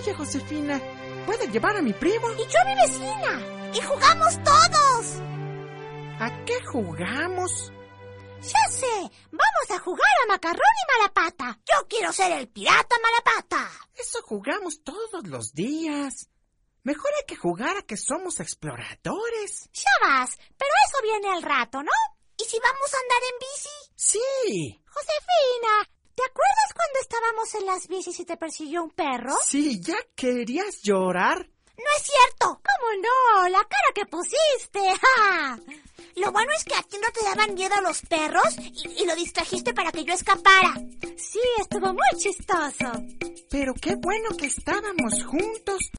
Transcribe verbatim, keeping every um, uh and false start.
Oye, Josefina, ¿puedes llevar a mi primo? Y yo a mi vecina. Y jugamos todos. ¿A qué jugamos? Ya sé, vamos a jugar a Macarrón y Malapata. Yo quiero ser el pirata Malapata. Eso jugamos todos los días. Mejor hay que jugar a que somos exploradores. Ya vas, pero eso viene al rato, ¿no? ¿Y si vamos a andar en bici? Sí. Josefina, ¿te acuerdas cuando estábamos en las bicis y te persiguió un perro? Sí, ¿ya querías llorar? ¡No es cierto! ¿Cómo no? La cara que pusiste. ¡Ja! Lo bueno es que a ti no te daban miedo los perros y, y lo distrajiste para que yo escapara. Sí, estuvo muy chistoso. Pero qué bueno que estábamos juntos.